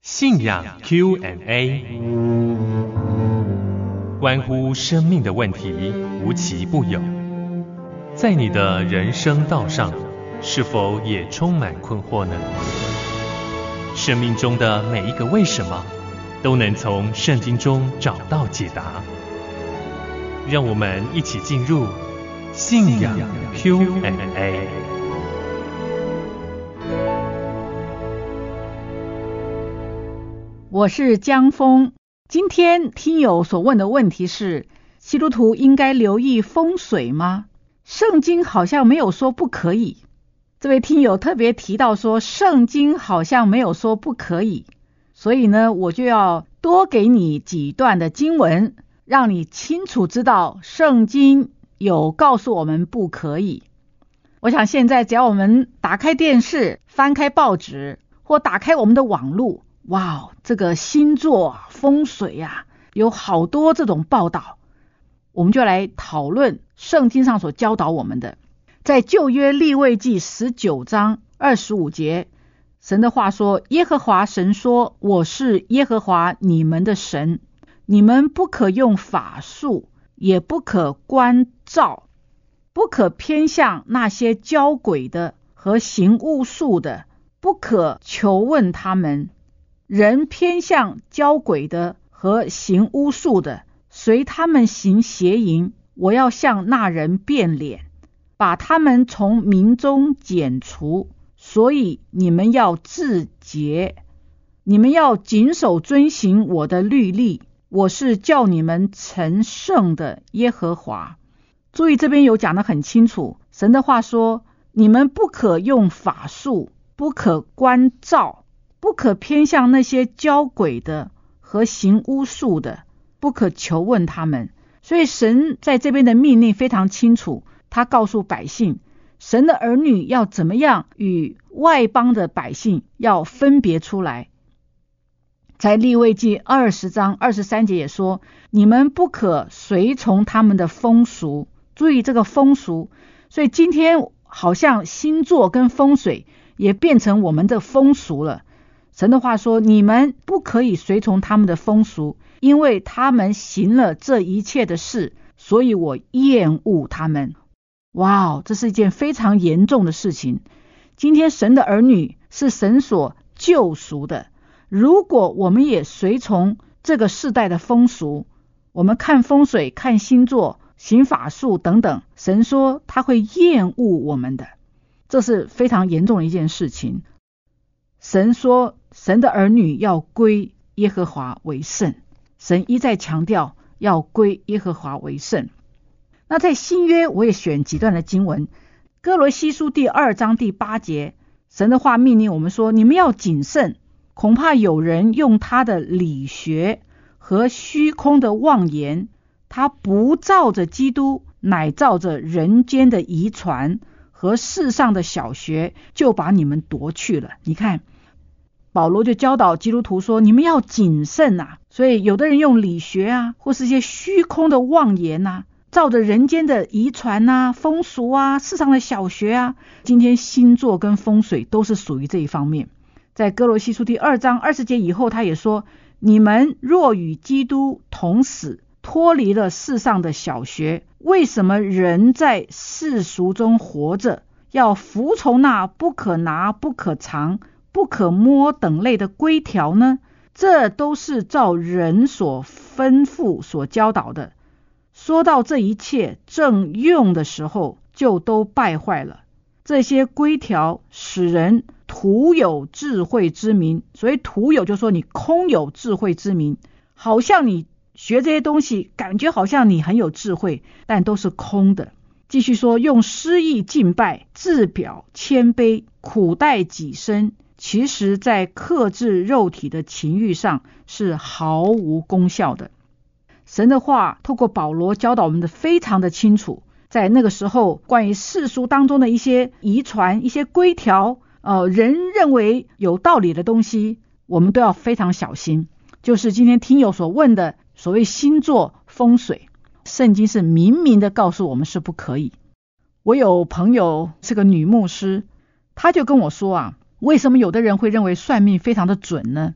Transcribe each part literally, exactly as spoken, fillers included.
信仰 Q and A， 关乎生命的问题，无奇不有。在你的人生道上，是否也充满困惑呢？生命中的每一个为什么，都能从圣经中找到解答。让我们一起进入信仰 Q and A。 我是江峰，今天听友所问的问题是：基督徒应该留意风水吗？圣经好像没有说不可以。这位听友特别提到说，圣经好像没有说不可以，所以呢，我就要多给你几段的经文，让你清楚知道圣经有告诉我们不可以。我想现在只要我们打开电视，翻开报纸，或打开我们的网络，哇，这个星座风水啊，有好多这种报道，我们就来讨论圣经上所教导我们的。在旧约利未记十九章二十五节，神的话说：耶和华神说，我是耶和华你们的神，你们不可用法术，也不可观照，不可偏向那些交鬼的和行巫术的，不可求问他们。人偏向交鬼的和行巫术的，随他们行邪淫，我要向那人变脸，把他们从民中剪除。所以你们要自洁，你们要谨守遵行我的律例，我是叫你们成圣的耶和华。注意这边有讲得很清楚，神的话说，你们不可用法术，不可观照，不可偏向那些交鬼的和行巫术的，不可求问他们。所以神在这边的命令非常清楚，他告诉百姓，神的儿女要怎么样与外邦的百姓要分别出来。在利未记二十章二十三节也说，你们不可随从他们的风俗。注意这个风俗，所以今天好像星座跟风水也变成我们的风俗了。神的话说，你们不可以随从他们的风俗，因为他们行了这一切的事，所以我厌恶他们。哇，这是一件非常严重的事情。今天神的儿女是神所救赎的，如果我们也随从这个世代的风俗，我们看风水、看星座、行法术等等，神说他会厌恶我们的，这是非常严重的一件事情。神说神的儿女要归耶和华为圣，神一再强调要归耶和华为圣。那在新约我也选几段的经文，哥罗西书第二章第八节，神的话命令我们说，你们要谨慎，恐怕有人用他的理学和虚空的妄言，他不照着基督，乃照着人间的遗传和世上的小学，就把你们夺去了。你看保罗就教导基督徒说，你们要谨慎啊。所以有的人用理学啊，或是一些虚空的妄言啊，照着人间的遗传啊、风俗啊、世上的小学啊，今天星座跟风水都是属于这一方面。在哥罗西书第二章二十节以后，他也说，你们若与基督同死，脱离了世上的小学，为什么人在世俗中活着，要服从那不可拿、不可藏、不可摸等类的规条呢？这都是照人所吩咐所教导的。说到这一切正用的时候，就都败坏了。这些规条使人徒有智慧之名，所以徒有就说你空有智慧之名，好像你学这些东西感觉好像你很有智慧，但都是空的。继续说，用诗意敬拜，自表谦卑，苦待己身，其实在克制肉体的情欲上是毫无功效的。神的话透过保罗教导我们的非常的清楚，在那个时候关于世俗当中的一些遗传、一些规条，呃，人认为有道理的东西，我们都要非常小心。就是今天听友所问的所谓星座风水，圣经是明明的告诉我们是不可以。我有朋友是个女牧师，她就跟我说啊，为什么有的人会认为算命非常的准呢？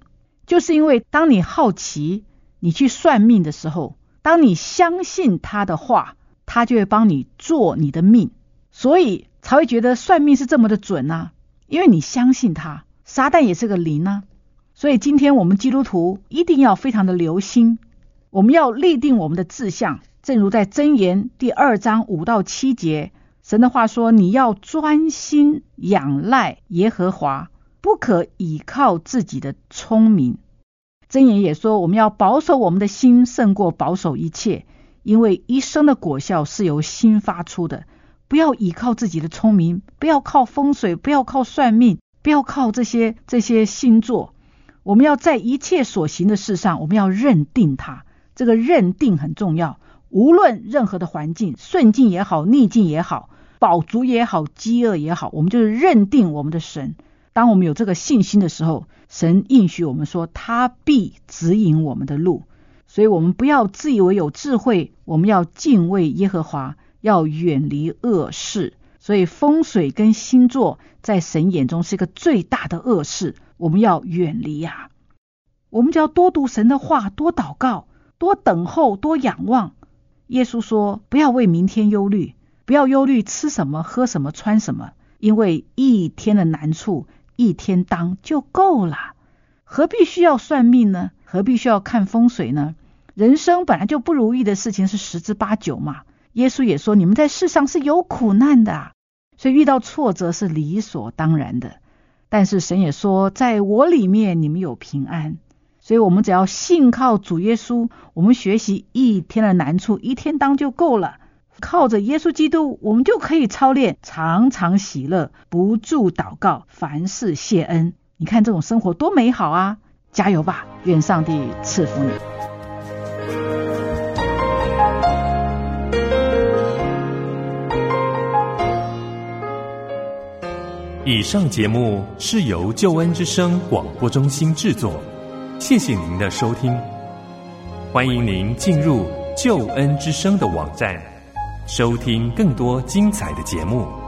就是因为当你好奇，你去算命的时候，当你相信他的话，他就会帮你做你的命，所以才会觉得算命是这么的准啊，因为你相信他。撒旦也是个灵啊，所以今天我们基督徒一定要非常的留心，我们要立定我们的志向，正如在箴言第二章五到七节，神的话说，你要专心仰赖耶和华，不可倚靠自己的聪明。箴言也说，我们要保守我们的心胜过保守一切，因为一生的果效是由心发出的。不要倚靠自己的聪明，不要靠风水，不要靠算命，不要靠这些这些星座。我们要在一切所行的事上，我们要认定它，这个认定很重要。无论任何的环境，顺境也好，逆境也好，饱足也好，饥饿也好，我们就是认定我们的神。当我们有这个信心的时候，神应许我们说，他必指引我们的路。所以我们不要自以为有智慧，我们要敬畏耶和华，要远离恶事。所以风水跟星座在神眼中是一个最大的恶事，我们要远离啊。我们就要多读神的话，多祷告，多等候，多仰望。耶稣说，不要为明天忧虑，不要忧虑吃什么喝什么穿什么，因为一天的难处一天当就够了。何必需要算命呢？何必需要看风水呢？人生本来就不如意的事情是十之八九嘛。耶稣也说，你们在世上是有苦难的啊，所以遇到挫折是理所当然的。但是神也说，在我里面你们有平安。所以我们只要信靠主耶稣，我们学习一天的难处一天当就够了。靠着耶稣基督，我们就可以操练常常喜乐，不住祷告，凡事谢恩。你看这种生活多美好啊！加油吧，愿上帝赐福你。 以上节目是由救恩之声广播中心制作，谢谢您的收听。欢迎您进入救恩之声的网站，收听更多精彩的节目。